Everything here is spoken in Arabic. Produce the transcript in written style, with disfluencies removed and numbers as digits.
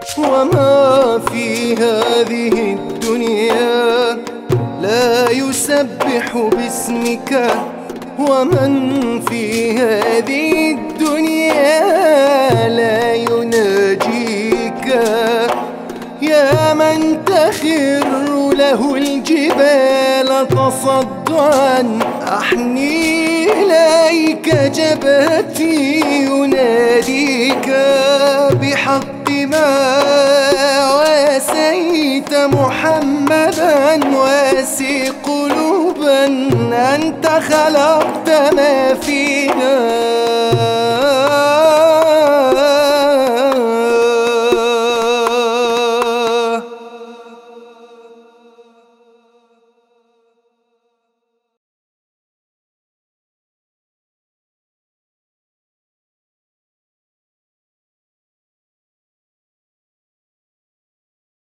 وما في هذه الدنيا لا يسبح باسمك، ومن في هذه الدنيا لا يناجيك. يا من تخر له الجبال تصدعا، أحني إليك جبهتي يناديك بحق ما واسيت محمدا. واسي قلوبا أنت خلقت ما فيها.